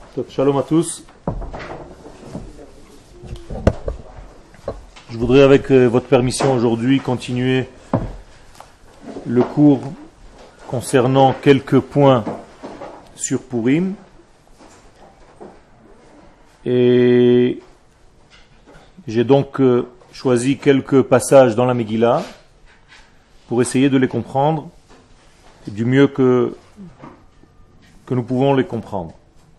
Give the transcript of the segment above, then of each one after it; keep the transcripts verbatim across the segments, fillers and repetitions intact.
Shalom à tous. Je voudrais avec votre permission aujourd'hui continuer le cours concernant quelques points sur Purim. Et j'ai donc choisi quelques passages dans la Megillah pour essayer de les comprendre du mieux que, que nous pouvons les comprendre.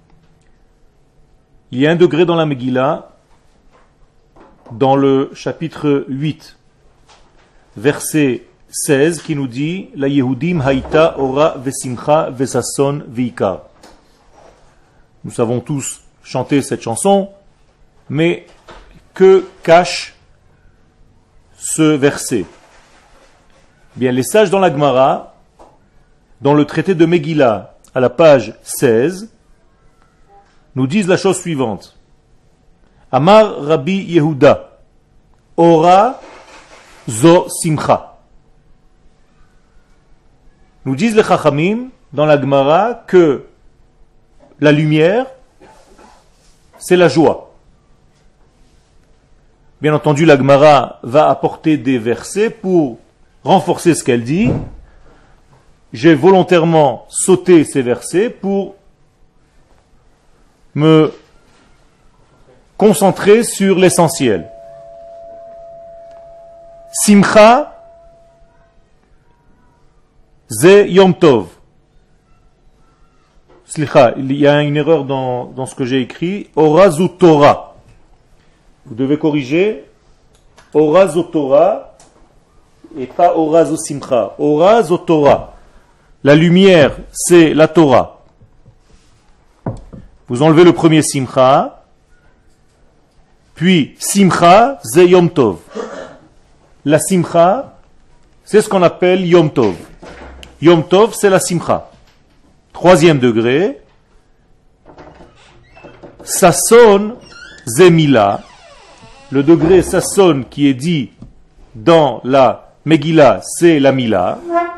Il y a un degré dans la Megillah, dans le chapitre huit, verset seize, qui nous dit « La Yehudim haïta ora vesimcha vesason veikar ». Nous savons tous chanter cette chanson, mais que cache ce verset? Bien, les sages dans la Gemara, dans le traité de Megillah, à la page seize, nous disent la chose suivante. Amar Rabbi Yehuda, Ora zo simcha. Nous disent les Chachamim dans la Gemara que la lumière, c'est la joie. Bien entendu, la Gemara va apporter des versets pour renforcer ce qu'elle dit. J'ai volontairement sauté ces versets pour me concentrer sur l'essentiel. Simcha, ze Yom Tov. Slicha, il y a une erreur dans, dans ce que j'ai écrit. Orazu Torah. Vous devez corriger. Orazu Torah et pas Orazu Simcha. Orazu Torah. La lumière, c'est la Torah. Vous enlevez le premier Simcha, puis Simcha, c'est Yom Tov. La Simcha, c'est ce qu'on appelle Yom Tov. Yom Tov, c'est la Simcha. Troisième degré, Sasson, Zemila. Le degré Sasson qui est dit dans la Megillah, c'est la Mila.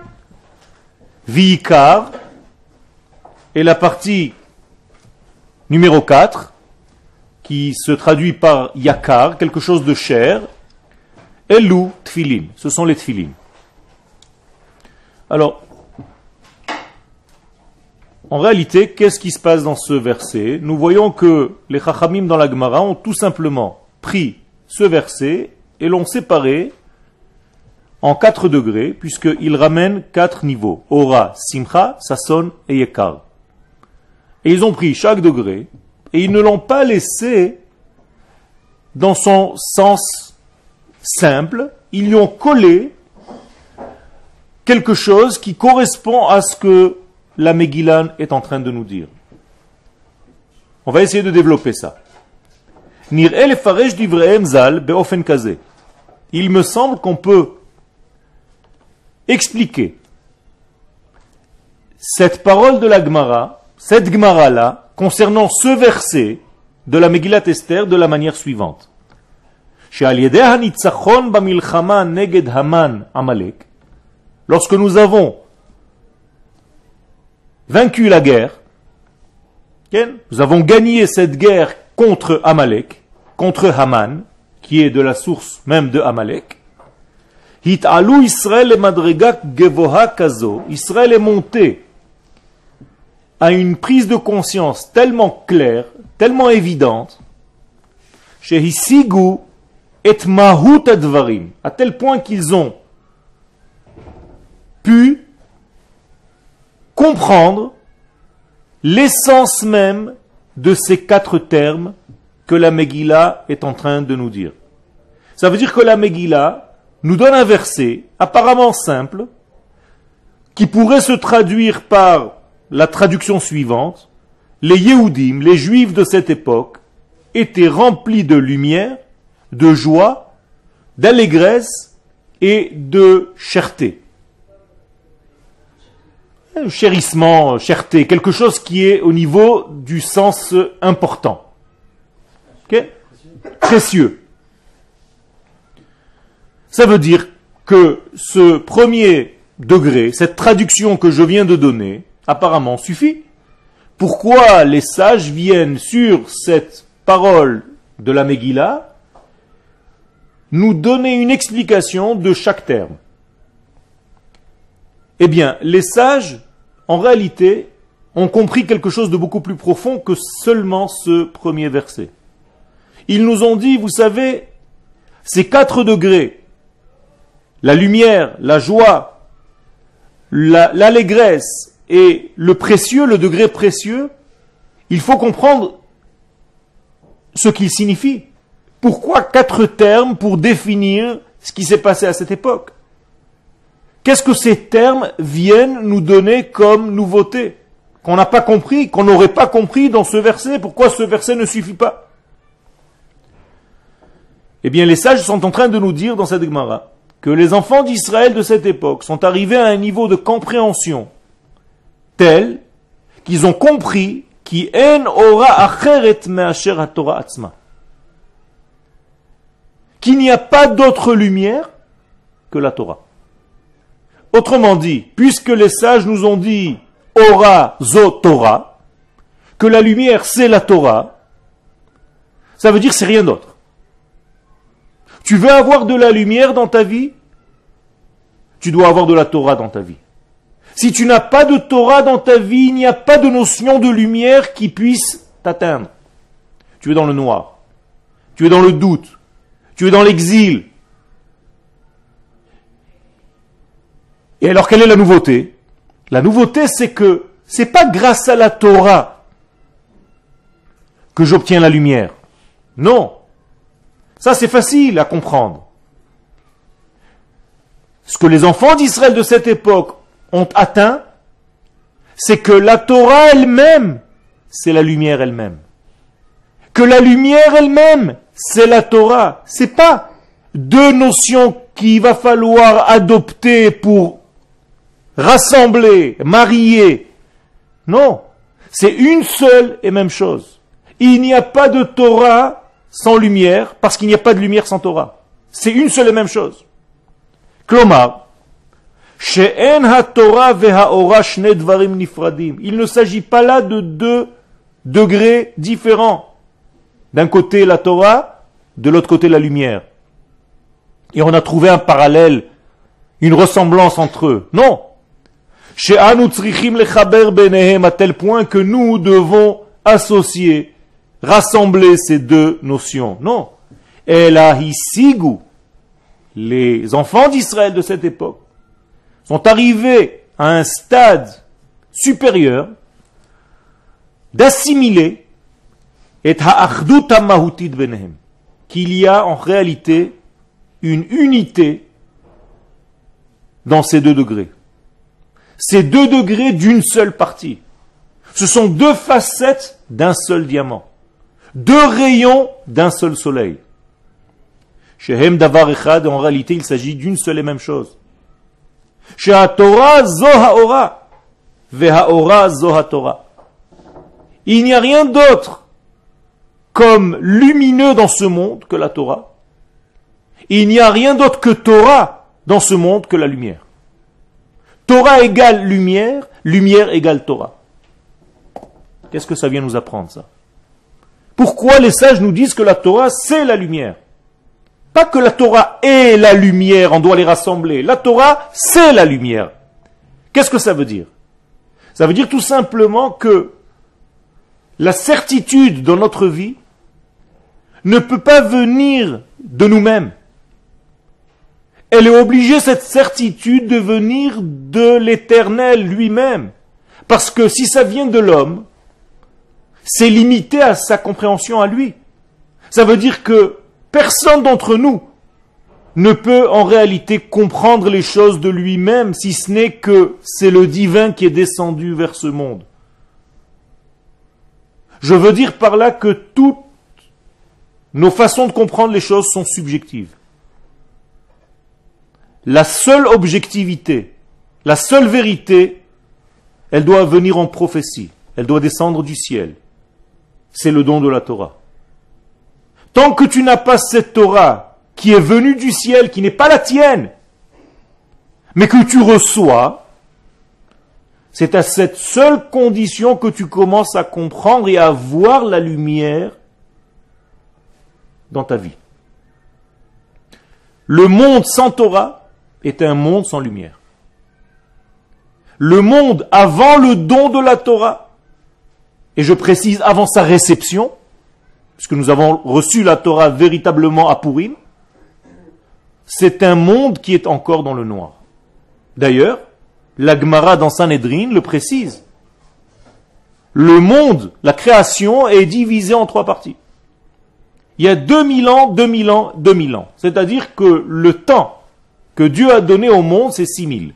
Viikar, et la partie numéro quatre, qui se traduit par yakar, quelque chose de cher, Elou tfilin, ce sont les tfilin. Alors, en réalité, qu'est-ce qui se passe dans ce verset? Nous voyons que les Chachamim dans la Gemara ont tout simplement pris ce verset et l'ont séparé en quatre degrés, puisqu'il ramène quatre niveaux. Ora, Simcha, Sasson et Yekar. Et ils ont pris chaque degré, et ils ne l'ont pas laissé dans son sens simple. Ils lui ont collé quelque chose qui correspond à ce que la Megillah est en train de nous dire. On va essayer de développer ça. Il me semble qu'on peut expliquer cette parole de la Gemara, cette Gemara-là, concernant ce verset de la Megillat Esther de la manière suivante. Lorsque nous avons vaincu la guerre, nous avons gagné cette guerre contre Amalek, contre Haman, qui est de la source même de Amalek, Israël est monté à une prise de conscience tellement claire, tellement évidente, chez Hisigu et Mahut Advarim, à tel point qu'ils ont pu comprendre l'essence même de ces quatre termes que la Megillah est en train de nous dire. Ça veut dire que la Megillah nous donne un verset apparemment simple qui pourrait se traduire par la traduction suivante. Les Yehudim, les Juifs de cette époque, étaient remplis de lumière, de joie, d'allégresse et de cherté. Un chérissement, cherté, quelque chose qui est au niveau du sens important. Okay? Précieux. Ça veut dire que ce premier degré, cette traduction que je viens de donner, apparemment suffit pourquoi les sages viennent sur cette parole de la Megillah nous donner une explication de chaque terme. Eh bien, les sages, en réalité, ont compris quelque chose de beaucoup plus profond que seulement ce premier verset. Ils nous ont dit, vous savez, ces quatre degrés, la lumière, la joie, la, l'allégresse et le précieux, le degré précieux, il faut comprendre ce qu'ils signifient. Pourquoi quatre termes pour définir ce qui s'est passé à cette époque? Qu'est-ce que ces termes viennent nous donner comme nouveauté, qu'on n'a pas compris, qu'on n'aurait pas compris dans ce verset? Pourquoi ce verset ne suffit pas? Eh bien, les sages sont en train de nous dire dans cette Gemara que les enfants d'Israël de cette époque sont arrivés à un niveau de compréhension tel qu'ils ont compris qui en aura acheret me'asher haTorah atzma, qu'il n'y a pas d'autre lumière que la Torah. Autrement dit, puisque les sages nous ont dit Ora zo Torah, que la lumière c'est la Torah, ça veut dire c'est rien d'autre. Tu veux avoir de la lumière dans ta vie, tu dois avoir de la Torah dans ta vie. Si tu n'as pas de Torah dans ta vie, il n'y a pas de notion de lumière qui puisse t'atteindre. Tu es dans le noir, tu es dans le doute, tu es dans l'exil. Et alors quelle est la nouveauté? La nouveauté c'est que c'est pas grâce à la Torah que j'obtiens la lumière. Non. Ça c'est facile à comprendre. Ce que les enfants d'Israël de cette époque ont atteint, c'est que la Torah elle-même, c'est la lumière elle-même. Que la lumière elle-même, c'est la Torah. C'est pas deux notions qu'il va falloir adopter pour rassembler, marier. Non, c'est une seule et même chose. Il n'y a pas de Torah sans lumière, parce qu'il n'y a pas de lumière sans Torah. C'est une seule et même chose. Klomar, she'en ha-Torah ve'ha-ora shne dvarim nifradim. Il ne s'agit pas là de deux degrés différents. D'un côté la Torah, de l'autre côté la lumière. Et on a trouvé un parallèle, une ressemblance entre eux. Non. She'anu tzrichim lechaber benehem, à tel point que nous devons associer, rassembler ces deux notions. Non. Ela hisigu, les enfants d'Israël de cette époque, sont arrivés à un stade supérieur d'assimiler et ha'achdut ha'mahutit benehem, qu'il y a en réalité une unité dans ces deux degrés. Ces deux degrés d'une seule partie. Ce sont deux facettes d'un seul diamant. Deux rayons d'un seul soleil. Shehem davar echad, en réalité, il s'agit d'une seule et même chose. Shehatorah zo ha'ora, ve'ha'ora zo ha'torah. Il n'y a rien d'autre comme lumineux dans ce monde que la Torah. Il n'y a rien d'autre que Torah dans ce monde que la lumière. Torah égale lumière, lumière égale Torah. Qu'est-ce que ça vient nous apprendre, ça? Pourquoi les sages nous disent que la Torah, c'est la lumière? Pas que la Torah est la lumière, on doit les rassembler. La Torah, c'est la lumière. Qu'est-ce que ça veut dire? Ça veut dire tout simplement que la certitude dans notre vie ne peut pas venir de nous-mêmes. Elle est obligée, cette certitude, de venir de l'Éternel lui-même. Parce que si ça vient de l'homme, c'est limité à sa compréhension à lui. Ça veut dire que personne d'entre nous ne peut en réalité comprendre les choses de lui-même, si ce n'est que c'est le divin qui est descendu vers ce monde. Je veux dire par là que toutes nos façons de comprendre les choses sont subjectives. La seule objectivité, la seule vérité, elle doit venir en prophétie, elle doit descendre du ciel. C'est le don de la Torah. Tant que tu n'as pas cette Torah qui est venue du ciel, qui n'est pas la tienne, mais que tu reçois, C'est à cette seule condition que tu commences à comprendre et à voir la lumière dans ta vie. Le monde sans Torah est un monde sans lumière. Le monde avant le don de la Torah, et je précise avant sa réception, puisque nous avons reçu la Torah véritablement à Purim, c'est un monde qui est encore dans le noir. D'ailleurs, la Gemara dans Sanhedrin le précise. Le monde, la création, est divisée en trois parties. Il y a deux mille ans, deux mille ans, deux mille ans. C'est-à-dire que le temps que Dieu a donné au monde, c'est six mille.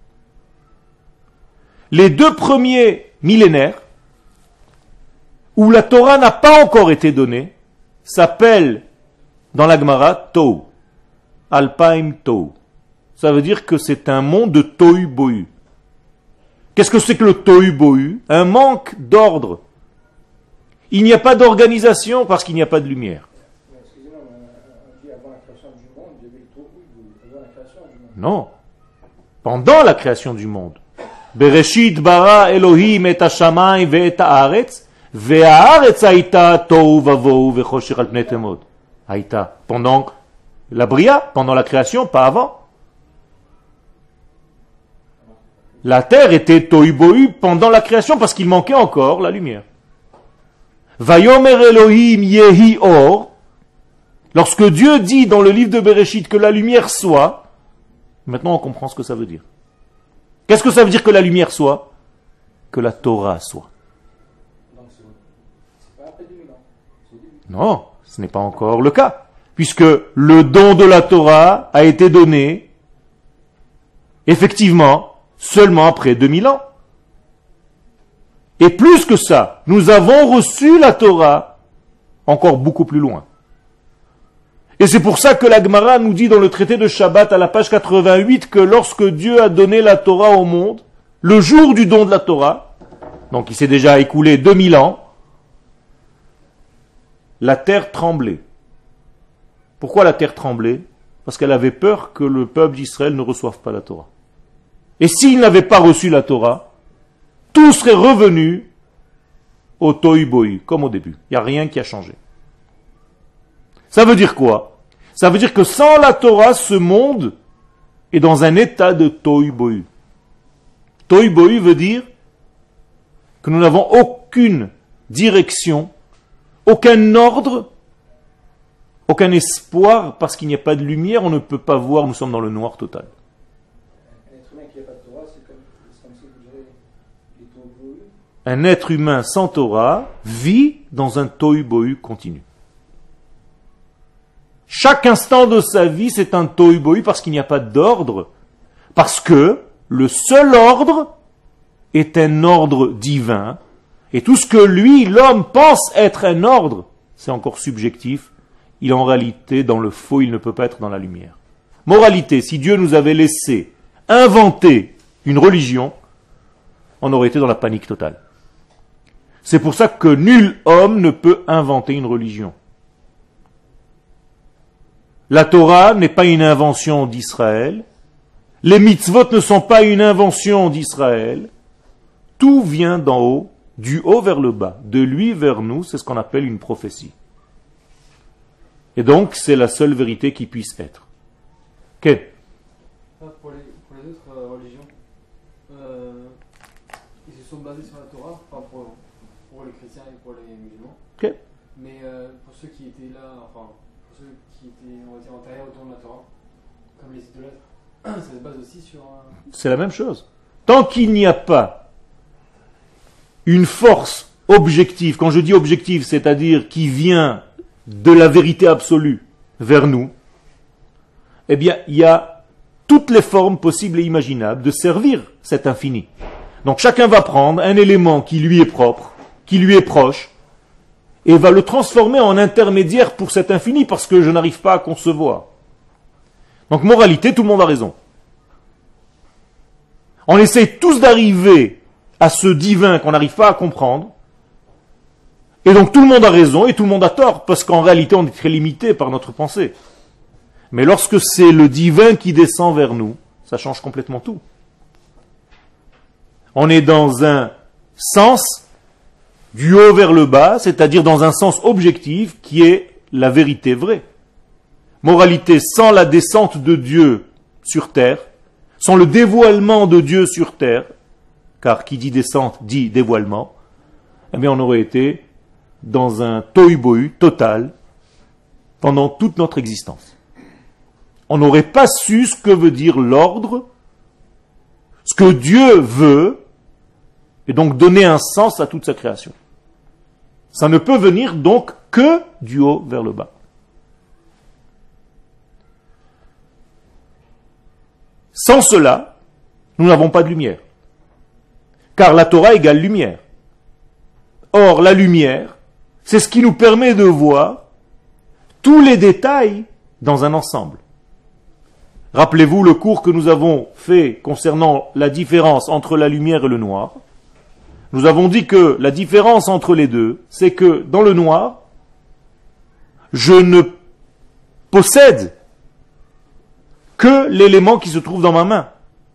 Les deux premiers millénaires, où la Torah n'a pas encore été donnée, s'appellent dans la Gemara Tohu. Alpaim Tohu. Ça veut dire que c'est un monde de Tohu Bohu. Qu'est-ce que c'est que le Tohu Bohu? Un manque d'ordre. Il n'y a pas d'organisation parce qu'il n'y a pas de lumière. Excusez-moi, on dit avant la création du monde, il y avait le Tohu Bohu. Avant la création du monde. Non. Pendant la création du monde. Bereshit bara Elohim et hashamayim ve et haaretz ve haaretz haïta tohu vavohu ve choshech al pnei temod. Haïta. Pendant la bria, pendant la création, pas avant. La terre était tohu bohu pendant la création parce qu'il manquait encore la lumière. Vayomer Elohim yehi or. Lorsque Dieu dit dans le livre de Bereshit que la lumière soit, maintenant on comprend ce que ça veut dire. Qu'est-ce que ça veut dire que la lumière soit? Que la Torah soit. Donc c'est pas après deux mille ans. C'est au début. Non, ce n'est pas encore le cas. Puisque le don de la Torah a été donné, effectivement, seulement après deux mille ans. Et plus que ça, nous avons reçu la Torah encore beaucoup plus loin. Et c'est pour ça que la Gemara nous dit dans le traité de Shabbat à la page quatre-vingt-huit que lorsque Dieu a donné la Torah au monde, le jour du don de la Torah, donc il s'est déjà écoulé deux mille ans, la terre tremblait. Pourquoi la terre tremblait? Parce qu'elle avait peur que le peuple d'Israël ne reçoive pas la Torah. Et s'il n'avait pas reçu la Torah, tout serait revenu au tohu bohu, comme au début. Il n'y a rien qui a changé. Ça veut dire quoi? Ça veut dire que sans la Torah, ce monde est dans un état de tohu bohu. Tohu bohu veut dire que nous n'avons aucune direction, aucun ordre, aucun espoir, parce qu'il n'y a pas de lumière, on ne peut pas voir, nous sommes dans le noir total. Un être humain qui n'a pas de Torah, c'est comme, c'est comme si vous direz les Tohu Bohu. Un être humain sans Torah vit dans un tohu bohu continu. Chaque instant de sa vie, c'est un tohu bohu parce qu'il n'y a pas d'ordre. Parce que le seul ordre est un ordre divin. Et tout ce que lui, l'homme, pense être un ordre, c'est encore subjectif. Il est en réalité dans le faux, il ne peut pas être dans la lumière. Moralité, si Dieu nous avait laissé inventer une religion, on aurait été dans la panique totale. C'est pour ça que nul homme ne peut inventer une religion. La Torah n'est pas une invention d'Israël. Les mitzvot ne sont pas une invention d'Israël. Tout vient d'en haut, du haut vers le bas, de lui vers nous, c'est ce qu'on appelle une prophétie. Et donc, c'est la seule vérité qui puisse être. Quel? Pour les, pour les autres euh, religions, euh, ils se sont basés sur la Torah, enfin pour, pour les chrétiens et pour les musulmans. Okay. Mais euh, pour ceux qui étaient là, enfin, pour ceux qui étaient, on va dire, antérieurs au don de la Torah, comme les idolâtres, ça se base aussi sur... Euh... C'est la même chose. Tant qu'il n'y a pas une force objective, quand je dis objective, c'est-à-dire qui vient de la vérité absolue vers nous, eh bien, il y a toutes les formes possibles et imaginables de servir cet infini. Donc chacun va prendre un élément qui lui est propre, qui lui est proche, et va le transformer en intermédiaire pour cet infini, parce que je n'arrive pas à concevoir. Donc moralité, tout le monde a raison. On essaie tous d'arriver à ce divin qu'on n'arrive pas à comprendre, et donc tout le monde a raison et tout le monde a tort, parce qu'en réalité on est très limité par notre pensée. Mais lorsque c'est le divin qui descend vers nous, ça change complètement tout. On est dans un sens du haut vers le bas, c'est-à-dire dans un sens objectif qui est la vérité vraie. Moralité, sans la descente de Dieu sur terre, sans le dévoilement de Dieu sur terre, car qui dit descente dit dévoilement, eh bien on aurait été dans un tohu-bohu total pendant toute notre existence. On n'aurait pas su ce que veut dire l'ordre, ce que Dieu veut, et donc donner un sens à toute sa création. Ça ne peut venir donc que du haut vers le bas. Sans cela, nous n'avons pas de lumière. Car la Torah égale lumière. Or, la lumière, c'est ce qui nous permet de voir tous les détails dans un ensemble. Rappelez-vous le cours que nous avons fait concernant la différence entre la lumière et le noir. Nous avons dit que la différence entre les deux, c'est que dans le noir, je ne possède que l'élément qui se trouve dans ma main.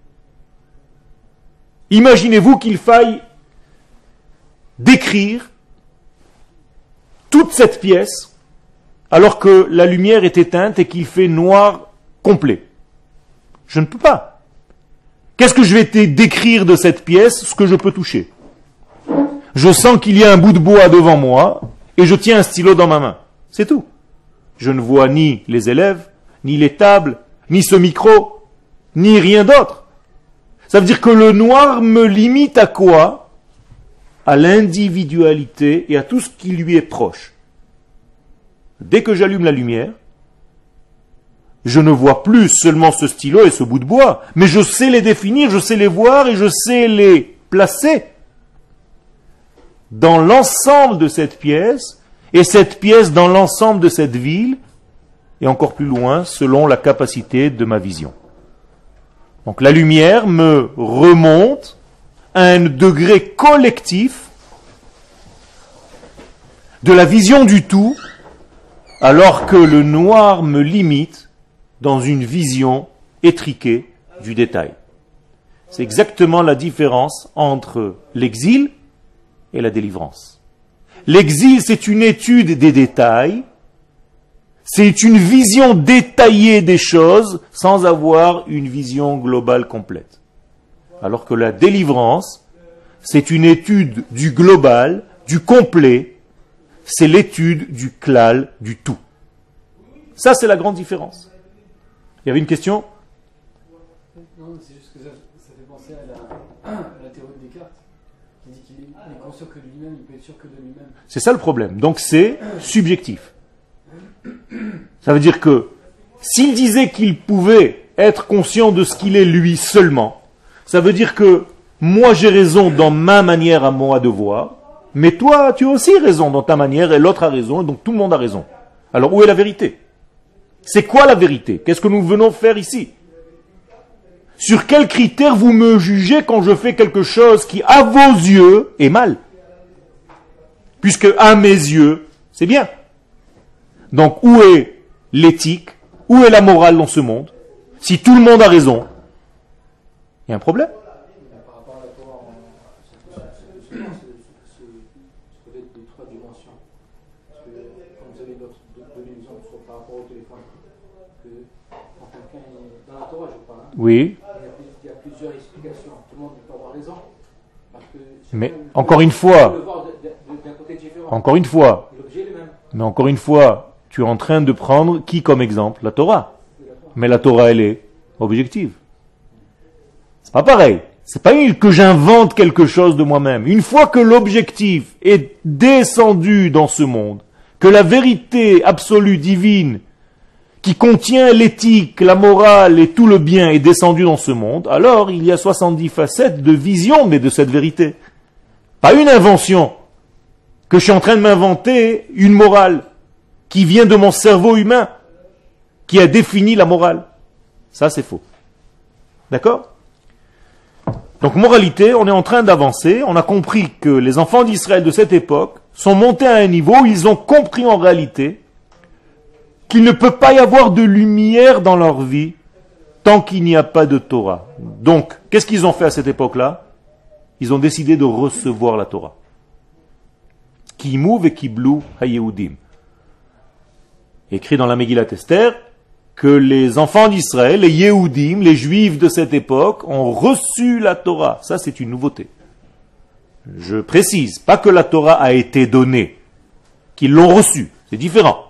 Imaginez-vous qu'il faille décrire toute cette pièce alors que la lumière est éteinte et qu'il fait noir complet. Je ne peux pas. Qu'est-ce que je vais te décrire de cette pièce? Ce que je peux toucher. Je sens qu'il y a un bout de bois devant moi et je tiens un stylo dans ma main. C'est tout. Je ne vois ni les élèves, ni les tables, ni ce micro, ni rien d'autre. Ça veut dire que le noir me limite à quoi? À l'individualité et à tout ce qui lui est proche. Dès que j'allume la lumière, je ne vois plus seulement ce stylo et ce bout de bois, mais je sais les définir, je sais les voir et je sais les placer dans l'ensemble de cette pièce, et cette pièce dans l'ensemble de cette ville, et encore plus loin, selon la capacité de ma vision. Donc la lumière me remonte à un degré collectif de la vision du tout, alors que le noir me limite dans une vision étriquée du détail. C'est exactement la différence entre l'exil et la délivrance. L'exil, c'est une étude des détails, c'est une vision détaillée des choses sans avoir une vision globale complète. Alors que la délivrance, c'est une étude du global, du complet, c'est l'étude du klal, du tout. Ça, c'est la grande différence. Il y avait une question? Non, c'est juste que ça, ça fait penser à la, à la théorie de Descartes, qui dit qu'il est, il est conscient que de lui-même, il peut être sûr que de lui-même. C'est ça le problème. Donc c'est subjectif. Ça veut dire que s'il disait qu'il pouvait être conscient de ce qu'il est lui seulement, ça veut dire que moi j'ai raison dans ma manière à moi de voir, mais toi tu as aussi raison dans ta manière et l'autre a raison, et donc tout le monde a raison. Alors où est la vérité? C'est quoi la vérité? Qu'est-ce que nous venons faire ici? Sur quels critères vous me jugez quand je fais quelque chose qui, à vos yeux, est mal? Puisque, à mes yeux, c'est bien. Donc, où est l'éthique? Où est la morale dans ce monde? Si tout le monde a raison, il y a un problème. Par rapport à la Torah, ce côté des trois dimensions. Parce que, comme vous avez d'autres exemples par rapport au téléphone, que quand quelqu'un est dans la Torah, je parle, hein, Oui. il y a plusieurs explications. Tout le monde peut avoir raison. Parce que Mais encore une fois, le voir d'un côté différent. encore une fois, L'objet est le même. mais encore une fois, tu es en train de prendre qui comme exemple? La Torah. Mais la Torah, elle est objective. C'est pas pareil. C'est pas que j'invente quelque chose de moi-même. Une fois que l'objectif est descendu dans ce monde, que la vérité absolue divine qui contient l'éthique, la morale et tout le bien est descendu dans ce monde, alors il y a soixante-dix facettes de vision, mais de cette vérité. Pas une invention, que je suis en train de m'inventer une morale qui vient de mon cerveau humain, qui a défini la morale. Ça, c'est faux. D'accord? Donc, moralité, on est en train d'avancer. On a compris que les enfants d'Israël de cette époque sont montés à un niveau où ils ont compris en réalité qu'il ne peut pas y avoir de lumière dans leur vie tant qu'il n'y a pas de Torah. Donc, qu'est-ce qu'ils ont fait à cette époque-là? ils ont décidé de recevoir la Torah. Kimu vekiblu hayehudim. Écrit dans la Megillat Esther que les enfants d'Israël, les Yehudim, les Juifs de cette époque, ont reçu la Torah. Ça, c'est une nouveauté. Je précise, pas que la Torah a été donnée, qu'ils l'ont reçue. C'est différent.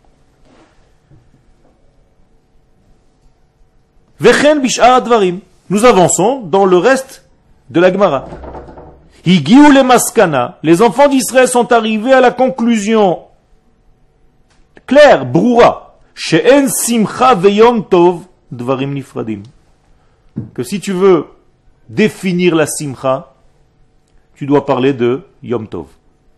Vechen bish'ar advarim. Nous avançons dans le reste de la Gemara. Higiu le maskana. Les enfants d'Israël sont arrivés à la conclusion claire, broura. She'en simcha veyom tov dvarim nifradim. Que si tu veux définir la simcha, tu dois parler de Yom Tov.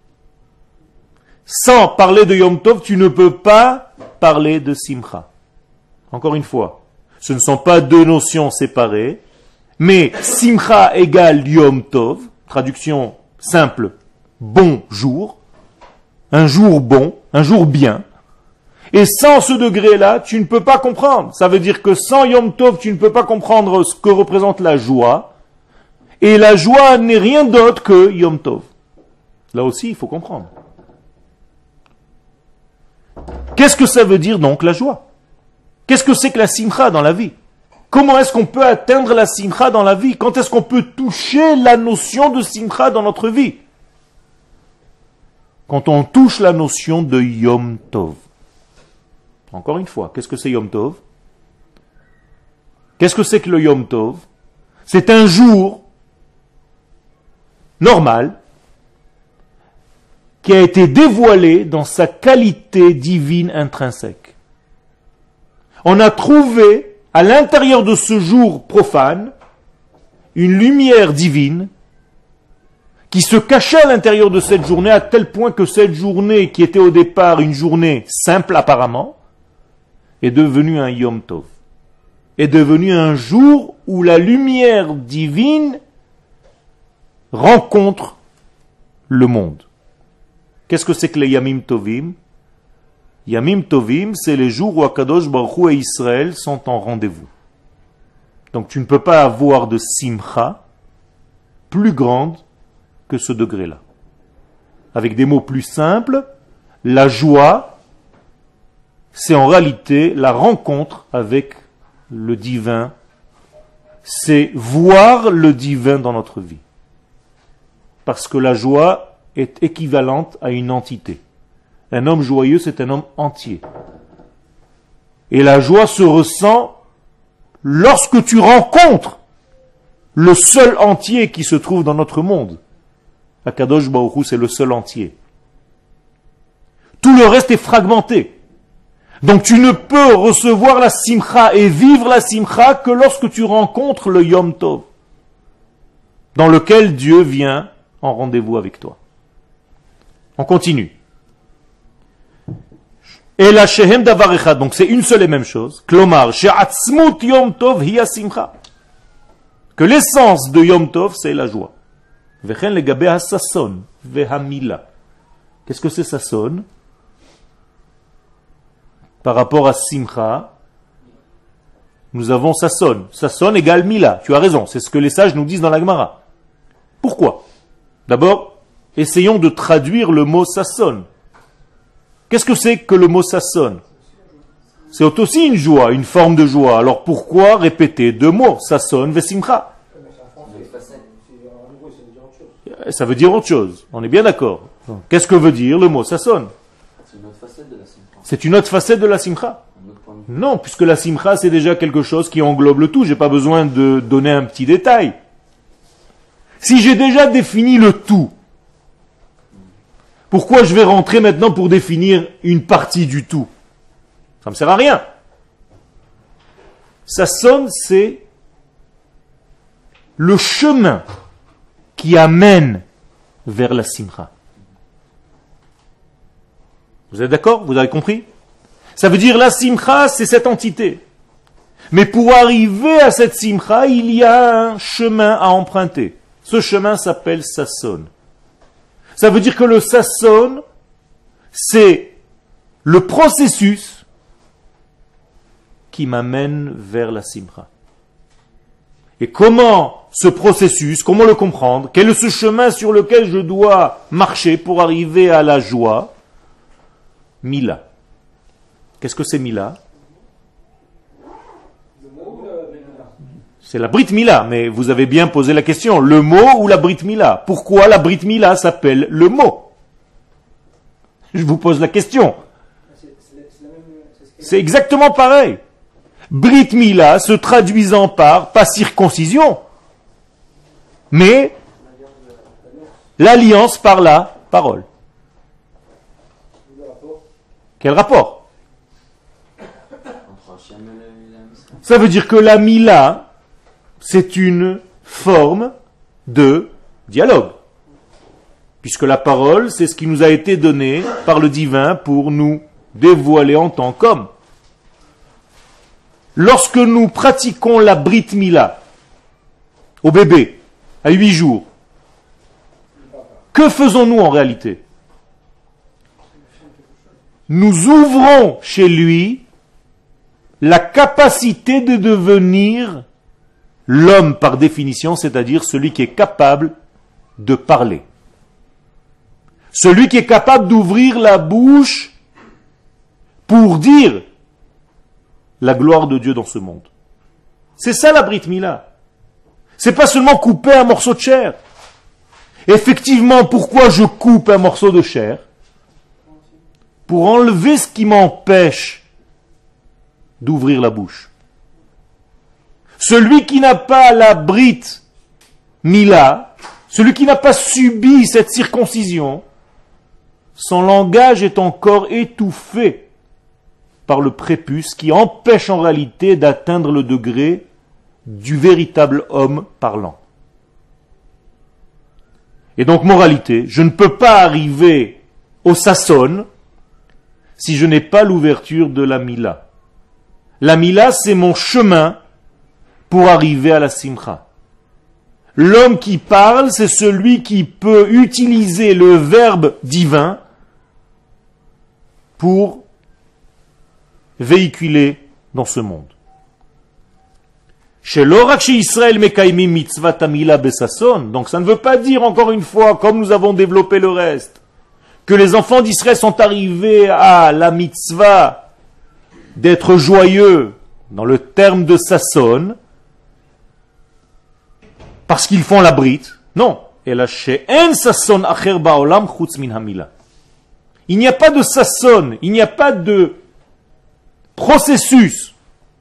Sans parler de Yom Tov, tu ne peux pas parler de simcha. Encore une fois, ce ne sont pas deux notions séparées, mais simcha égale Yom Tov, traduction simple, bon jour, un jour bon, un jour bien. Et sans ce degré-là, tu ne peux pas comprendre. Ça veut dire que sans Yom Tov, tu ne peux pas comprendre ce que représente la joie. Et la joie n'est rien d'autre que Yom Tov. Là aussi, il faut comprendre. Qu'est-ce que ça veut dire donc la joie? Qu'est-ce que c'est que la simcha dans la vie? Comment est-ce qu'on peut atteindre la simcha dans la vie? Quand est-ce qu'on peut toucher la notion de simcha dans notre vie? Quand on touche la notion de Yom Tov. Encore une fois, qu'est-ce que c'est Yom Tov? Qu'est-ce que c'est que le Yom Tov? C'est un jour normal qui a été dévoilé dans sa qualité divine intrinsèque. On a trouvé à l'intérieur de ce jour profane une lumière divine qui se cachait à l'intérieur de cette journée à tel point que cette journée, qui était au départ une journée simple apparemment, est devenue un Yom Tov, est devenue un jour où la lumière divine rencontre le monde. Qu'est-ce que c'est que les Yamim Tovim? Yamim Tovim, c'est les jours où Akadosh Baruch Hu et Israël sont en rendez-vous. Donc tu ne peux pas avoir de simcha plus grande que ce degré-là. Avec des mots plus simples, la joie, c'est en réalité la rencontre avec le divin. C'est voir le divin dans notre vie. Parce que la joie est équivalente à une entité. Un homme joyeux, c'est un homme entier. Et la joie se ressent lorsque tu rencontres le seul entier qui se trouve dans notre monde. Akadosh Baruch Hu, c'est le seul entier. Tout le reste est fragmenté. Donc tu ne peux recevoir la simcha et vivre la simcha que lorsque tu rencontres le Yom Tov, dans lequel Dieu vient en rendez-vous avec toi. On continue. Et la shehem davar echad, donc c'est une seule et même chose. Klomar, she'atzmut Yom Tov hiya simcha. Que l'essence de Yom Tov, c'est la joie. Vechen legabe ha-sasson vehamila. Qu'est-ce que c'est sasson? Par rapport à simcha, nous avons sasson. Sasson égale mila. Tu as raison, c'est ce que les sages nous disent dans la Gemara. Pourquoi? D'abord, essayons de traduire le mot sasson. Qu'est-ce que c'est que le mot sasson? C'est aussi une joie, une forme de joie. Alors pourquoi répéter deux mots? Sasson ve simcha. Ça veut dire autre chose. On est bien d'accord. Qu'est-ce que veut dire le mot sasson? C'est une autre facette de la simcha. C'est une autre facette de la simcha. Non, puisque la simcha c'est déjà quelque chose qui englobe le tout. J'ai pas besoin de donner un petit détail. Si j'ai déjà défini le tout, pourquoi je vais rentrer maintenant pour définir une partie du tout? Ça ne me sert à rien. Sasson, c'est le chemin qui amène vers la simcha. Vous êtes d'accord? Vous avez compris? Ça veut dire la simcha, c'est cette entité. Mais pour arriver à cette simcha, il y a un chemin à emprunter. Ce chemin s'appelle sasson. Ça veut dire que le sasson, c'est le processus qui m'amène vers la simcha. Et comment ce processus, comment le comprendre? Quel est ce chemin sur lequel je dois marcher pour arriver à la joie? Mila. Qu'est-ce que c'est Mila? C'est la Brit Mila, mais vous avez bien posé la question. Le mot ou la Brit Mila? Pourquoi la Brit Mila s'appelle le mot? Je vous pose la question. C'est exactement pareil. Brit Mila se traduisant par, pas circoncision, mais l'alliance par la parole. Quel rapport? Ça veut dire que la Mila, c'est une forme de dialogue. Puisque la parole, c'est ce qui nous a été donné par le divin pour nous dévoiler en tant qu'homme. Lorsque nous pratiquons la Brit Mila au bébé, à huit jours, que faisons-nous en réalité? Nous ouvrons chez lui la capacité de devenir l'homme par définition, c'est-à-dire celui qui est capable de parler. Celui qui est capable d'ouvrir la bouche pour dire la gloire de Dieu dans ce monde. C'est ça la Brit Mila. C'est pas seulement couper un morceau de chair. Effectivement, pourquoi je coupe un morceau de chair? Pour enlever ce qui m'empêche d'ouvrir la bouche. Celui qui n'a pas la Brit Mila, celui qui n'a pas subi cette circoncision, son langage est encore étouffé par le prépuce qui empêche en réalité d'atteindre le degré du véritable homme parlant. Et donc, moralité, je ne peux pas arriver au Sasson si je n'ai pas l'ouverture de la Mila. La Mila, c'est mon chemin pour arriver à la Simcha. L'homme qui parle, c'est celui qui peut utiliser le verbe divin pour véhiculer dans ce monde. Donc ça ne veut pas dire, encore une fois, comme nous avons développé le reste, que les enfants d'Israël sont arrivés à la mitzvah d'être joyeux dans le terme de Sasson parce qu'ils font la brite. Non. Il n'y a pas de Sasson, il n'y a pas de processus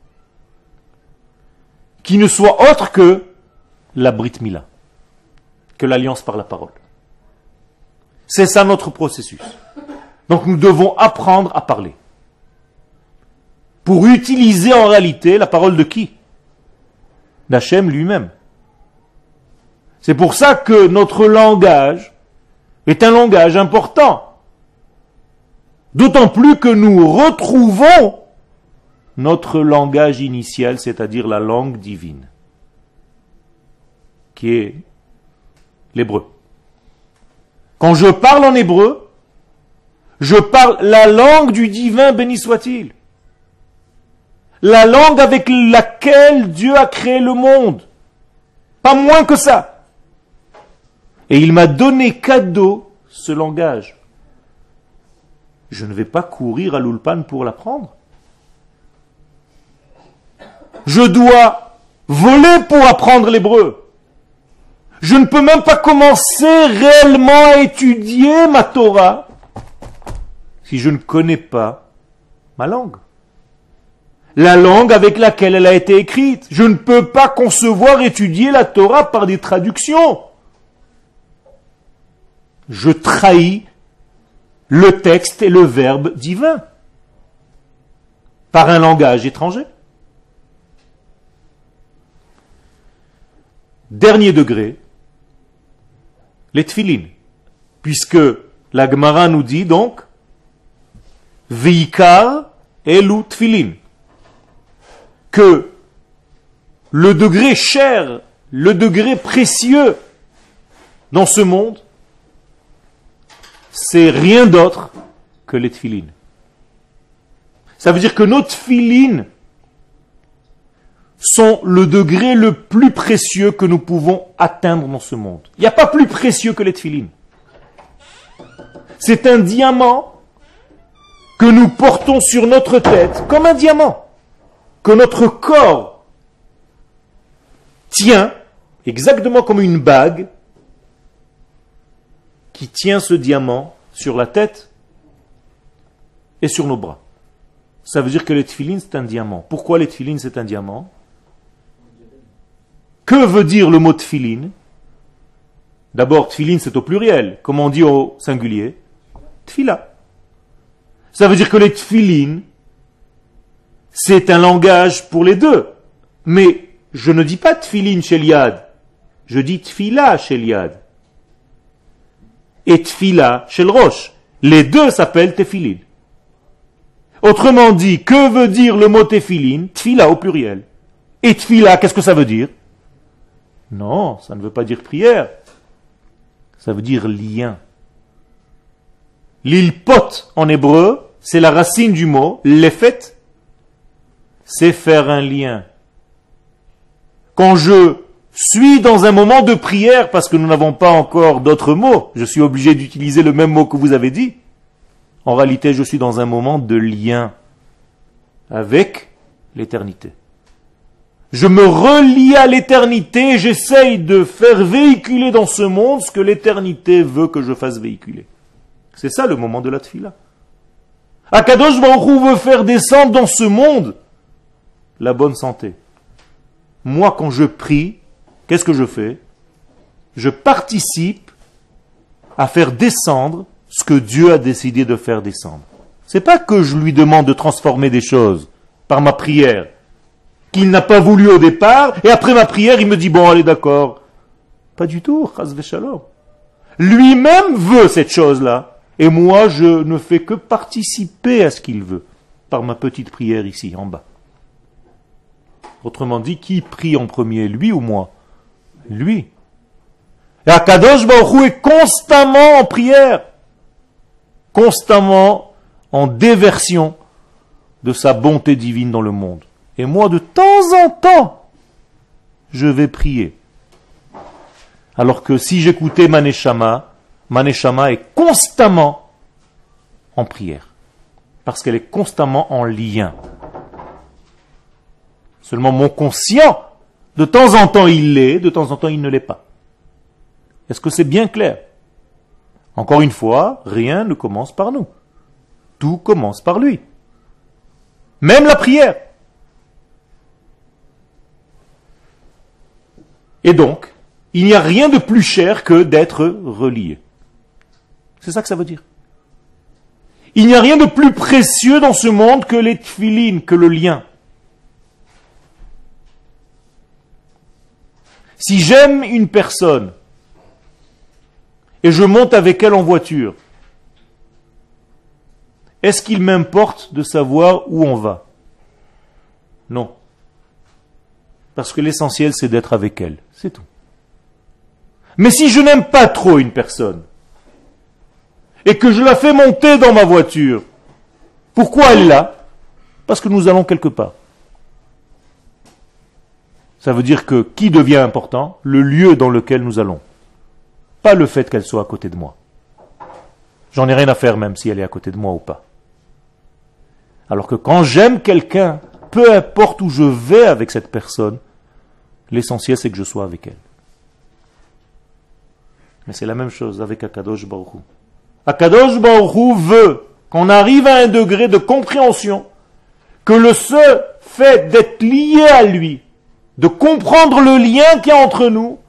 qui ne soit autre que la Brit Mila, que l'alliance par la parole. C'est ça notre processus. Donc nous devons apprendre à parler. Pour utiliser en réalité la parole de qui? D'Hachem lui-même. C'est pour ça que notre langage est un langage important. D'autant plus que nous retrouvons notre langage initial, c'est-à-dire la langue divine, qui est l'hébreu. Quand je parle en hébreu, je parle la langue du divin, béni soit-il. La langue avec laquelle Dieu a créé le monde. Pas moins que ça. Et il m'a donné cadeau ce langage. Je ne vais pas courir à l'Ulpan pour l'apprendre. Je dois voler pour apprendre l'hébreu. Je ne peux même pas commencer réellement à étudier ma Torah si je ne connais pas ma langue. La langue avec laquelle elle a été écrite. Je ne peux pas concevoir étudier la Torah par des traductions. Je trahis le texte et le verbe divin par un langage étranger. Dernier degré, les tfilin, puisque la Gemara nous dit donc Veikar elu tfilin, que le degré cher, le degré précieux dans ce monde, c'est rien d'autre que les tfilin. Ça veut dire que nos tfilin sont le degré le plus précieux que nous pouvons atteindre dans ce monde. Il n'y a pas plus précieux que les tefilines. C'est un diamant que nous portons sur notre tête comme un diamant, que notre corps tient exactement comme une bague qui tient ce diamant sur la tête et sur nos bras. Ça veut dire que les tefilines, c'est un diamant. Pourquoi les tefilines, c'est un diamant? Que veut dire le mot tefilin? D'abord, tefilin, c'est au pluriel. Comment on dit au singulier? Tfila. Ça veut dire que les tefilin, c'est un langage pour les deux. Mais je ne dis pas tefilin chez Liad. Je dis tfila chez Liad. Et tfila chez le Roche. Les deux s'appellent tefilin. Autrement dit, que veut dire le mot tefilin? Tfila au pluriel. Et tfila, qu'est-ce que ça veut dire? Non, ça ne veut pas dire prière. Ça veut dire lien. L'ilpot en hébreu, c'est la racine du mot, l'effet, c'est faire un lien. Quand je suis dans un moment de prière, parce que nous n'avons pas encore d'autres mots, je suis obligé d'utiliser le même mot que vous avez dit. En réalité, je suis dans un moment de lien avec l'éternité. Je me relie à l'éternité et j'essaye de faire véhiculer dans ce monde ce que l'éternité veut que je fasse véhiculer. C'est ça le moment de la tfila. Akadosh Baruch Hu veut faire descendre dans ce monde la bonne santé. Moi, quand je prie, qu'est-ce que je fais? Je participe à faire descendre ce que Dieu a décidé de faire descendre. C'est pas que je lui demande de transformer des choses par ma prière, qu'il n'a pas voulu au départ, et après ma prière, il me dit, bon, allez, d'accord. Pas du tout, chas v'shalom. Lui-même veut cette chose-là, et moi, je ne fais que participer à ce qu'il veut, par ma petite prière ici, en bas. Autrement dit, qui prie en premier, lui ou moi? Lui. Et Akadosh Baruch Hu est constamment en prière, constamment en déversion de sa bonté divine dans le monde. Et moi, de temps en temps, je vais prier. Alors que si j'écoutais ma neshama, ma neshama est constamment en prière. Parce qu'elle est constamment en lien. Seulement mon conscient, de temps en temps il l'est, de temps en temps il ne l'est pas. Est-ce que c'est bien clair? Encore une fois, rien ne commence par nous. Tout commence par lui. Même la prière. Et donc, il n'y a rien de plus cher que d'être relié. C'est ça que ça veut dire. Il n'y a rien de plus précieux dans ce monde que les tefilines, que le lien. Si j'aime une personne et je monte avec elle en voiture, est-ce qu'il m'importe de savoir où on va? Non. Parce que l'essentiel, c'est d'être avec elle. C'est tout. Mais si je n'aime pas trop une personne, et que je la fais monter dans ma voiture, pourquoi elle est là? Parce que nous allons quelque part. Ça veut dire que qui devient important? Le lieu dans lequel nous allons. Pas le fait qu'elle soit à côté de moi. J'en ai rien à faire même si elle est à côté de moi ou pas. Alors que quand j'aime quelqu'un, peu importe où je vais avec cette personne, l'essentiel c'est que je sois avec elle. Mais c'est la même chose avec Akadosh Baruch Hu. Akadosh Baruch Hu veut qu'on arrive à un degré de compréhension que le seul fait d'être lié à lui, de comprendre le lien qu'il y a entre nous,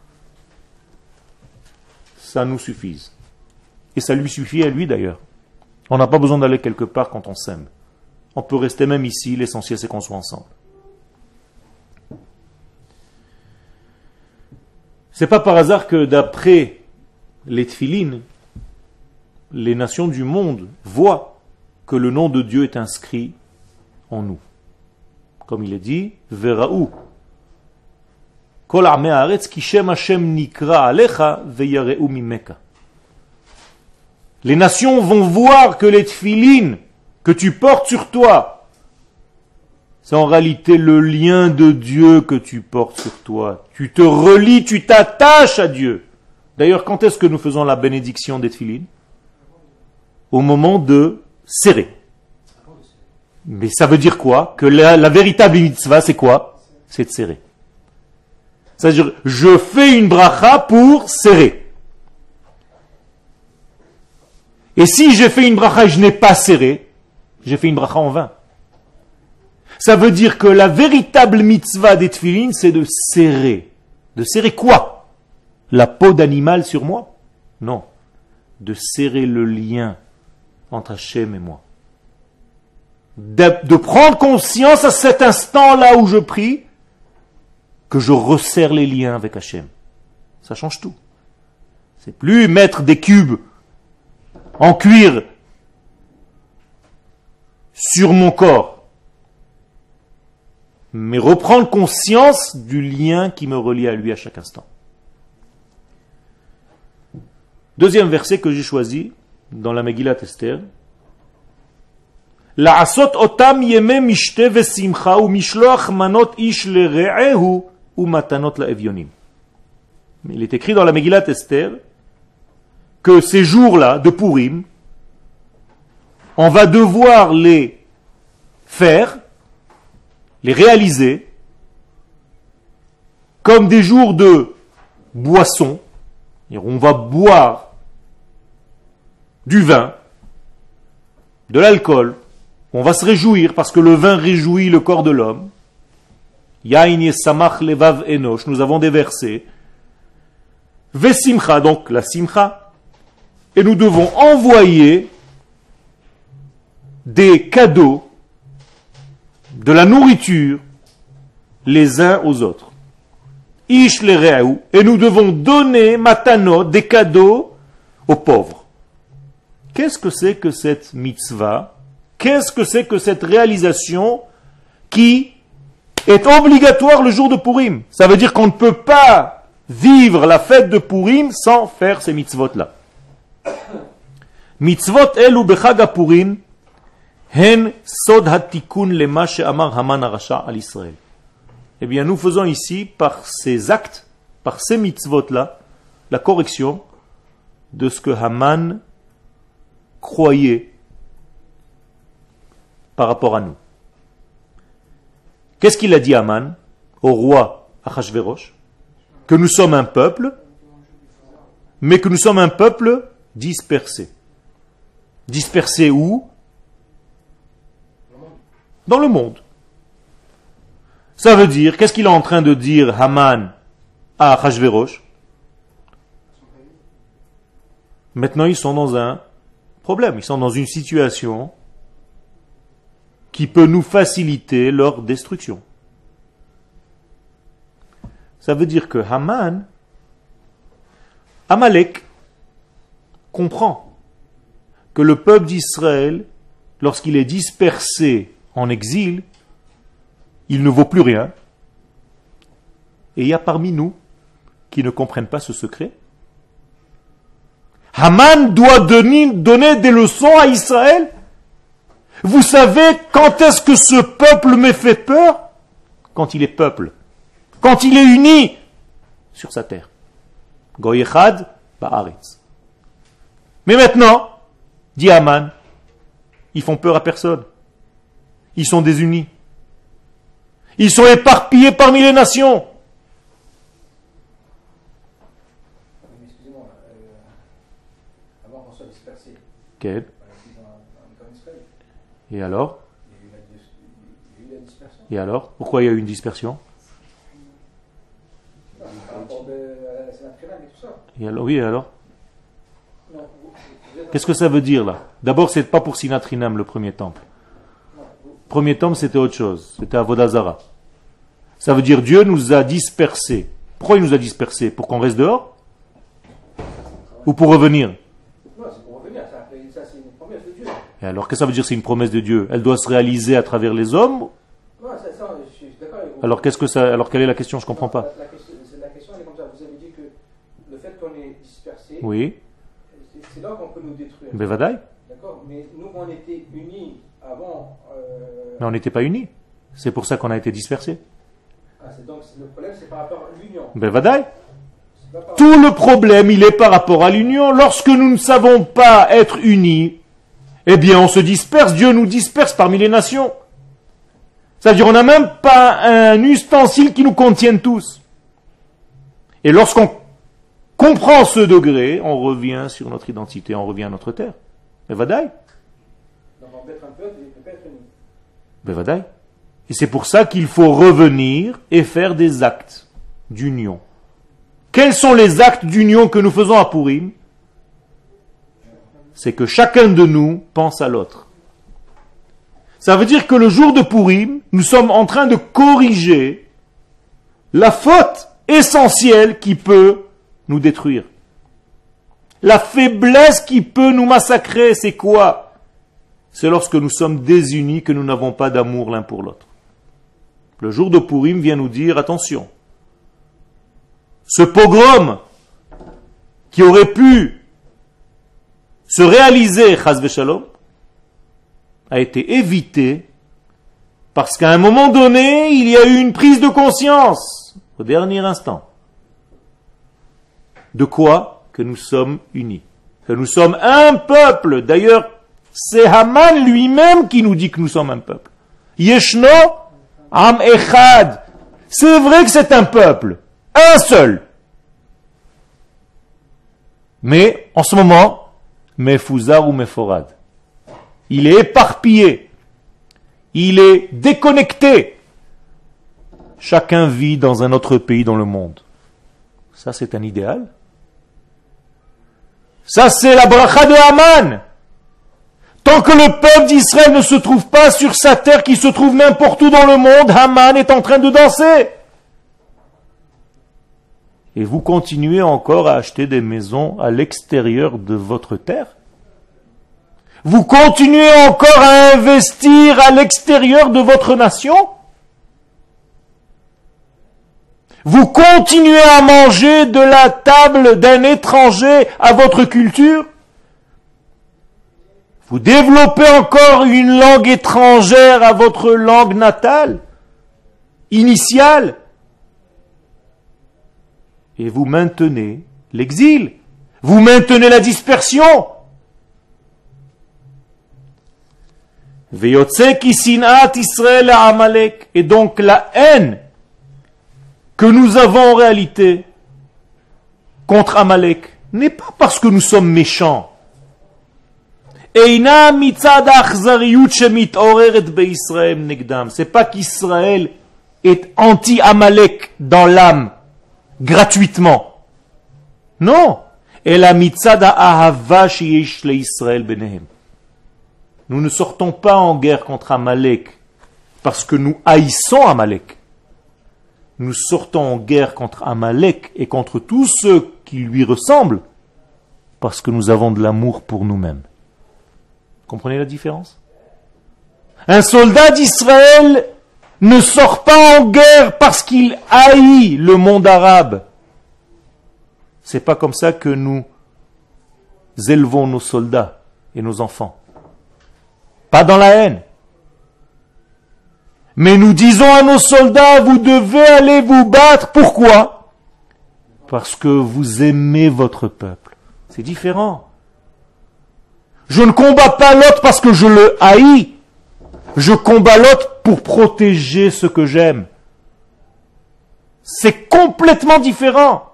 ça nous suffise. Et ça lui suffit à lui d'ailleurs. On n'a pas besoin d'aller quelque part quand on s'aime. On peut rester même ici, l'essentiel c'est qu'on soit ensemble. C'est pas par hasard que d'après les tefilines, les nations du monde voient que le nom de Dieu est inscrit en nous. Comme il est dit, Veraou. Kol a'mei haaretz ki shem Hashem nikra alecha veyareu mimeka. Les nations vont voir que les tefilines que tu portes sur toi, C'est en réalité le lien de Dieu que tu portes sur toi. Tu te relis, tu t'attaches à Dieu. D'ailleurs, quand est-ce que nous faisons la bénédiction des tefilines? Au moment de serrer. Mais ça veut dire quoi? Que la, la véritable mitzvah, c'est quoi? C'est de serrer. C'est-à-dire, je fais une bracha pour serrer. Et si j'ai fait une bracha et je n'ai pas serré, j'ai fait une bracha en vain. Ça veut dire que la véritable mitzvah des tefilines, c'est de serrer. De serrer quoi? La peau d'animal sur moi? Non. De serrer le lien entre Hachem et moi. De, de prendre conscience à cet instant-là où je prie, que je resserre les liens avec Hachem. Ça change tout. C'est plus mettre des cubes en cuir sur mon corps, mais reprendre conscience du lien qui me relie à lui à chaque instant. Deuxième verset que j'ai choisi dans la Megillat Esther. La'asot otam yeme mishte vesimcha u mishloach manot ish lere'ehu u matanot la'evyonim. Il est écrit dans la Megillat Esther que ces jours-là de Purim, on va devoir les faire, les réaliser comme des jours de boisson. On va boire du vin, de l'alcool, on va se réjouir parce que le vin réjouit le corps de l'homme. Yain yesamach levav enosh, nous avons des versets. Vesimcha, donc la simcha, et nous devons envoyer des cadeaux, de la nourriture, les uns aux autres. Ish lere'u, et nous devons donner matanot, des cadeaux aux pauvres. Qu'est-ce que c'est que cette mitzvah? Qu'est-ce que c'est que cette réalisation qui est obligatoire le jour de Purim? Ça veut dire qu'on ne peut pas vivre la fête de Purim sans faire ces mitzvot-là. Mitzvot elu bechag Purim hen sod hatikun lema she'amar Haman harasha al Israël. Eh bien, nous faisons ici, par ces actes, par ces mitzvot-là, la correction de ce que Haman croyait par rapport à nous. Qu'est-ce qu'il a dit Haman au roi Achashverosh? Que nous sommes un peuple, mais que nous sommes un peuple dispersé. Dispersé où? Dans le monde. Ça veut dire, qu'est-ce qu'il est en train de dire Haman à Achashverosh? Maintenant, ils sont dans un problème, ils sont dans une situation qui peut nous faciliter leur destruction. Ça veut dire que Haman, Amalek, comprend que le peuple d'Israël, lorsqu'il est dispersé en exil, il ne vaut plus rien. Et il y a parmi nous qui ne comprennent pas ce secret. Haman doit donner, donner des leçons à Israël. Vous savez quand est-ce que ce peuple me fait peur? Quand il est peuple. Quand il est uni sur sa terre. Goy echad ba'aretz. Mais maintenant, dit Haman, ils font peur à personne. Ils sont désunis. Ils sont éparpillés parmi les nations. Excusez-moi, euh, avant qu'on soit dispersé, Quel? en Israël, Et alors? il y a eu la, il y a eu la dispersion. Et alors? Pourquoi il y a eu une dispersion? Par rapport de, à la Sénat et tout ça. Et alors, oui, et alors? Non, vous, vous êtes Qu'est-ce que ça veut dire là? D'abord, c'est pas pour Sinatrinam le premier temple. non, vous, Premier temple, c'était autre chose. C'était Avodazara. Ça veut dire Dieu nous a dispersés. Pourquoi il nous a dispersés? Pour qu'on reste dehors? Ou pour revenir? non, c'est pour revenir. Ça, ça c'est une promesse de Dieu. Et alors, qu'est-ce que ça veut dire c'est une promesse de Dieu? Elle doit se réaliser à travers les hommes? Non, ça, ça, je suis d'accord avec vous. Alors, qu'est-ce que ça, alors quelle est la question? Je comprends pas. La, la, question, c'est- la question, elle est comme ça. Vous avez dit que le fait qu'on est dispersé, Oui. c'est, c'est là qu'on peut nous détruire. Bevadaï. D'accord. Mais nous, on était unis avant. Euh, Mais on n'était pas unis. C'est pour ça qu'on a été dispersés. Ah, c'est donc le problème, c'est par rapport à l'union. Ben vadaï. C'est pas par- Tout le problème, il est par rapport à l'union. Lorsque nous ne savons pas être unis, eh bien on se disperse, Dieu nous disperse parmi les nations. C'est-à-dire on n'a même pas un ustensile qui nous contienne tous. Et lorsqu'on comprend ce degré, on revient sur notre identité, on revient à notre terre. Ben vadaï. Donc on peut être un peuple et il ne peut pas être uni. Ben vadaï. Et c'est pour ça qu'il faut revenir et faire des actes d'union. Quels sont les actes d'union que nous faisons à Purim? C'est que chacun de nous pense à l'autre. Ça veut dire que le jour de Purim, nous sommes en train de corriger la faute essentielle qui peut nous détruire. La faiblesse qui peut nous massacrer, c'est quoi? C'est lorsque nous sommes désunis que nous n'avons pas d'amour l'un pour l'autre. Le jour de Purim vient nous dire, attention, ce pogrom qui aurait pu se réaliser, chas v'shalom, a été évité parce qu'à un moment donné, il y a eu une prise de conscience, au dernier instant. De quoi? Que nous sommes unis. Que nous sommes un peuple. D'ailleurs, c'est Haman lui-même qui nous dit que nous sommes un peuple. Yeshno Am Echad. C'est vrai que c'est un peuple. Un seul. Mais, en ce moment, Mefuzar ou Meforad. Il est éparpillé. Il est déconnecté. Chacun vit dans un autre pays dans le monde. Ça, c'est un idéal. Ça, c'est la bracha de Haman. Tant que le peuple d'Israël ne se trouve pas sur sa terre, qui se trouve n'importe où dans le monde, Haman est en train de danser. Et vous continuez encore à acheter des maisons à l'extérieur de votre terre? Vous continuez encore à investir à l'extérieur de votre nation? Vous continuez à manger de la table d'un étranger à votre culture? Vous développez encore une langue étrangère à votre langue natale, initiale, et vous maintenez l'exil, vous maintenez la dispersion. Et donc la haine que nous avons en réalité contre Amalek n'est pas parce que nous sommes méchants. C'est pas qu'Israël est anti-Amalek dans l'âme, gratuitement. Non. Nous ne sortons pas en guerre contre Amalek parce que nous haïssons Amalek. Nous sortons en guerre contre Amalek et contre tous ceux qui lui ressemblent parce que nous avons de l'amour pour nous-mêmes. Comprenez la différence? Un soldat d'Israël ne sort pas en guerre parce qu'il haït le monde arabe. C'est pas comme ça que nous élevons nos soldats et nos enfants. Pas dans la haine. Mais nous disons à nos soldats, vous devez aller vous battre. Pourquoi? Parce que vous aimez votre peuple. C'est différent. Je ne combats pas l'autre parce que je le haïs. Je combats l'autre pour protéger ce que j'aime. C'est complètement différent.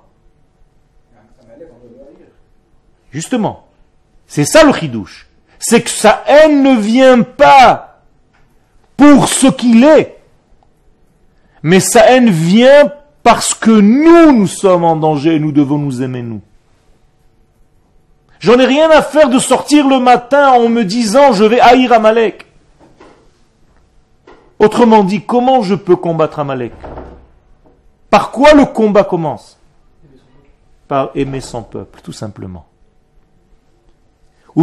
Justement. C'est ça le chidouche. C'est que sa haine ne vient pas pour ce qu'il est. Mais sa haine vient parce que nous, nous sommes en danger et nous devons nous aimer nous. J'en ai rien à faire de sortir le matin en me disant je vais haïr Amalek. Autrement dit, comment je peux combattre Amalek? Par quoi le combat commence? Par aimer son peuple, tout simplement. Au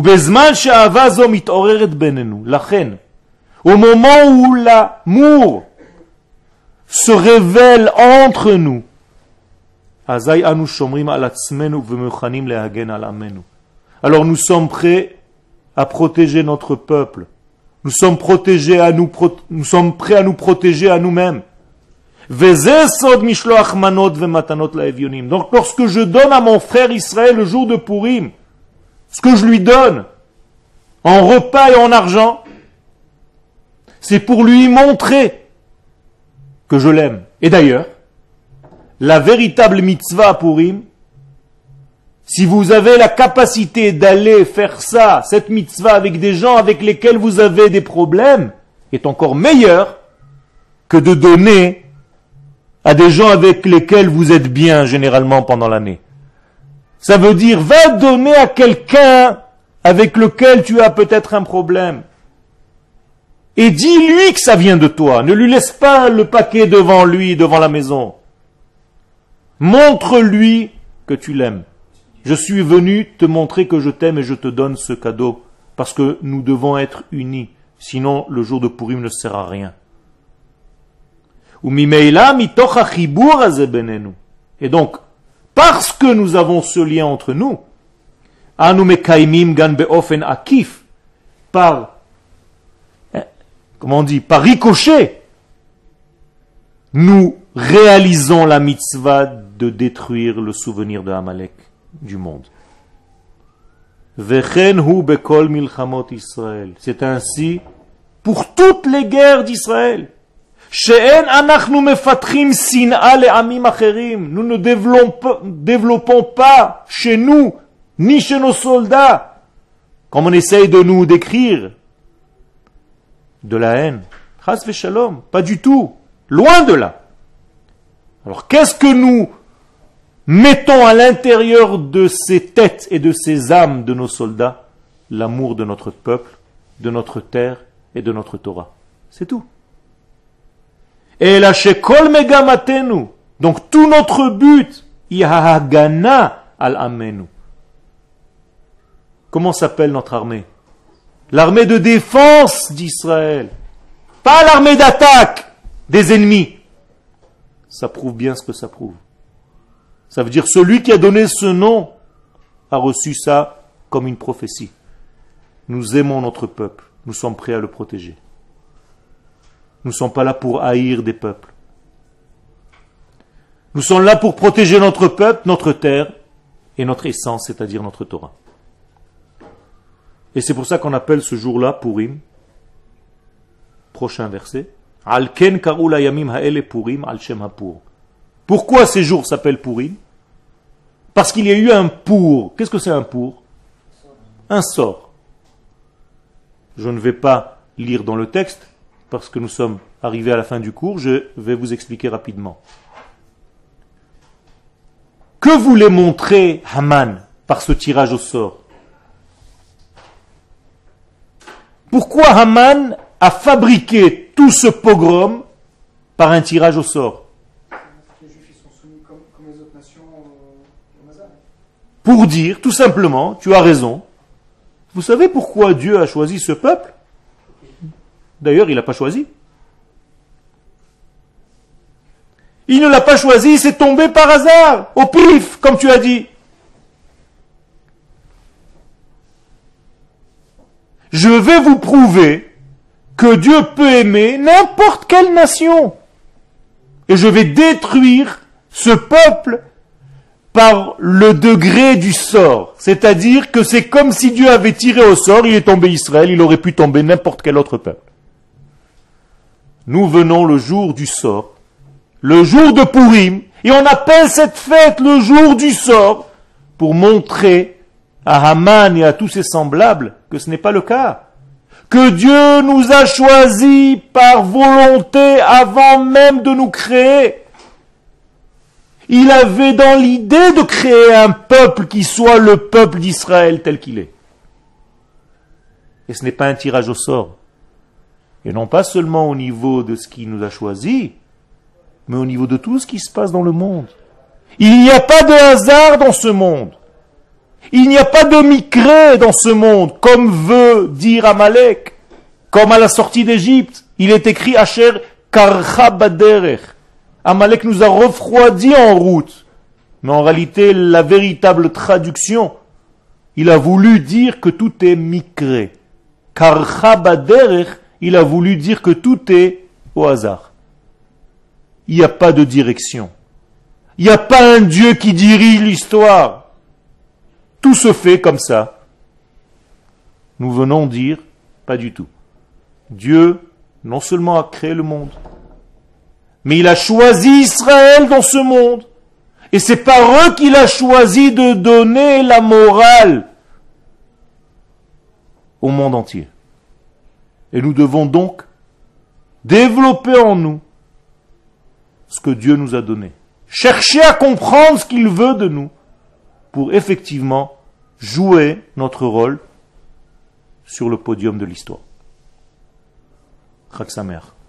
moment où l'amour se révèle entre nous, alors nous sommes prêts à protéger notre peuple Nous sommes protégés à nous, nous sommes prêts à nous protéger à nous-mêmes. Donc lorsque je donne à mon frère Israël le jour de Purim, ce que je lui donne, en repas et en argent, c'est pour lui montrer que je l'aime. Et d'ailleurs, la véritable mitzvah à Purim, si vous avez la capacité d'aller faire ça, cette mitzvah avec des gens avec lesquels vous avez des problèmes, est encore meilleure que de donner à des gens avec lesquels vous êtes bien généralement pendant l'année. Ça veut dire, va donner à quelqu'un avec lequel tu as peut-être un problème. Et dis-lui que ça vient de toi. Ne lui laisse pas le paquet devant lui, devant la maison. Montre-lui que tu l'aimes. Je suis venu te montrer que je t'aime et je te donne ce cadeau parce que nous devons être unis. Sinon, le jour de Purim ne sert à rien. Et donc, parce que nous avons ce lien entre nous, par, comment on dit, par ricochet, nous réalisons la mitzvah de détruire le souvenir de Amalek du monde. C'est ainsi pour toutes les guerres d'Israël. Nous ne développons pas chez nous, ni chez nos soldats, comme on essaye de nous décrire, de la haine. Chas v'shalom, pas du tout. Loin de là. Alors qu'est-ce que nous mettons à l'intérieur de ces têtes et de ces âmes de nos soldats? L'amour de notre peuple, de notre terre et de notre Torah. C'est tout. Et la shekol megamatenu. Donc tout notre but, yahagana al amenu. Comment s'appelle notre armée? L'armée de défense d'Israël. Pas l'armée d'attaque des ennemis. Ça prouve bien ce que ça prouve. Ça veut dire celui qui a donné ce nom a reçu ça comme une prophétie. Nous aimons notre peuple. Nous sommes prêts à le protéger. Nous ne sommes pas là pour haïr des peuples. Nous sommes là pour protéger notre peuple, notre terre et notre essence, c'est-à-dire notre Torah. Et c'est pour ça qu'on appelle ce jour-là Purim. Prochain verset. Alken karula yamim haele Purim al shem hapur. Pourquoi ces jours s'appellent Purim? Parce qu'il y a eu un pour. Qu'est-ce que c'est un pour? Un sort. Je ne vais pas lire dans le texte, parce que nous sommes arrivés à la fin du cours, je vais vous expliquer rapidement. Que voulait montrer Haman par ce tirage au sort? Pourquoi Haman a fabriqué tout ce pogrom par un tirage au sort? Les Juifs sont soumis comme, comme les autres nations au Mazal. Pour dire, tout simplement, tu as raison. Vous savez pourquoi Dieu a choisi ce peuple? D'ailleurs, il ne l'a pas choisi. Il ne l'a pas choisi, c'est tombé par hasard, au pif, comme tu as dit. Je vais vous prouver que Dieu peut aimer n'importe quelle nation. Et je vais détruire ce peuple par le degré du sort. C'est-à-dire que c'est comme si Dieu avait tiré au sort, il est tombé Israël, il aurait pu tomber n'importe quel autre peuple. Nous venons le jour du sort, le jour de Purim, et on appelle cette fête le jour du sort, pour montrer à Haman et à tous ses semblables que ce n'est pas le cas. Que Dieu nous a choisis par volonté avant même de nous créer. Il avait dans l'idée de créer un peuple qui soit le peuple d'Israël tel qu'il est. Et ce n'est pas un tirage au sort. Et non pas seulement au niveau de ce qui nous a choisis, mais au niveau de tout ce qui se passe dans le monde. Il n'y a pas de hasard dans ce monde. Il n'y a pas de micré dans ce monde, comme veut dire Amalek. Comme à la sortie d'Égypte, il est écrit Asher karcha baderech. Amalek nous a refroidis en route. Mais en réalité, la véritable traduction, il a voulu dire que tout est micré. Karcha baderech, il a voulu dire que tout est au hasard. Il n'y a pas de direction. Il n'y a pas un Dieu qui dirige l'histoire. Tout se fait comme ça. Nous venons dire, pas du tout. Dieu, non seulement a créé le monde, mais il a choisi Israël dans ce monde. Et c'est par eux qu'il a choisi de donner la morale au monde entier. Et nous devons donc développer en nous ce que Dieu nous a donné. Chercher à comprendre ce qu'il veut de nous pour effectivement jouer notre rôle sur le podium de l'histoire. Chag Sameach.